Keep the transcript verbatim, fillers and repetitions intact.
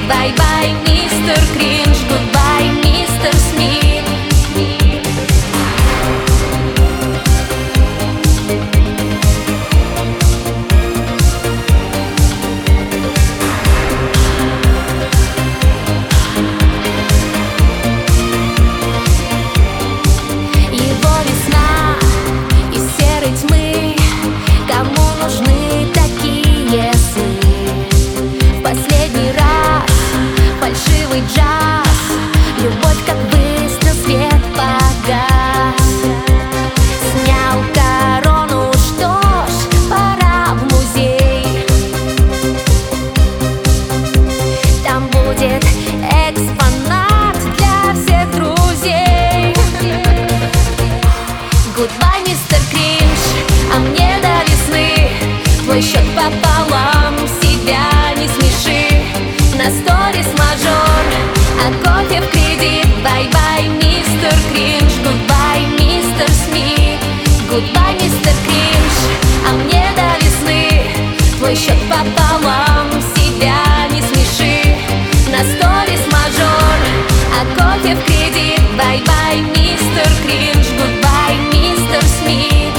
Бай-бай, мистер Кринж, гудбай, мистер Смит. Его весна из серой тьмы. Кому нужны такие сны? В последний раз фальшивый джаз, любовь как выстрел, свет погас. Снял корону, что ж, пора в музей. Там будет экспонат для всех друзей. Гудбай, мистер Кринж, а мне до весны. Твой счет пополам, себя не смеши. На сторис мажор, а кофе в кредит. Бай-бай, мистер Кринж, гудбай, мистер Смит. Гудбай, мистер Кринж, а мне до весны. Твой счет пополам, себя не смеши. На сторис мажор, а кофе в кредит. Бай-бай, мистер Кринж, гудбай, мистер Смит.